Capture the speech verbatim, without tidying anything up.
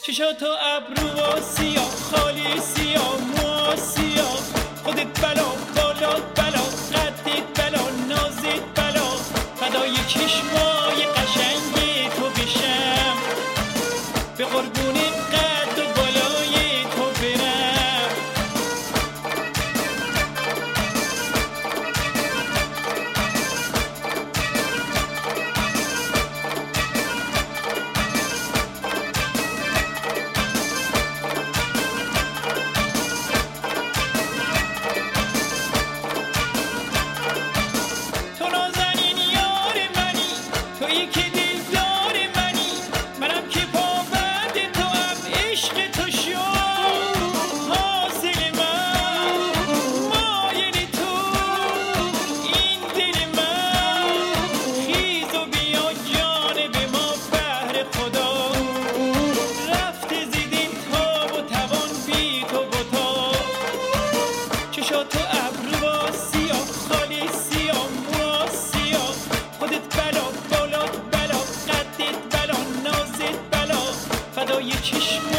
چشات و ابرو سیاه، خالی سیاه، مو سیاه، خودت بلا، بالات بلا، قدت بلا، نازت بلا، فدای چشمای قشنگی تو بشم، به قربون قد و بالای تو برم. تو نازنین یار منی، تویی که دلدار منی، منم که پابند تو هم، عشق تو شد حاصل من، مایل تو این دل من، خیز و بیا جانب ما بهر خدا، رفته زیدین تاب و توان بی تو بتا. چشات و ابرو سیاه، خالی سیاه، مو سیاه، خودت بلا، بالات بلا، قدت بلا، نازت بلا، فدای چشم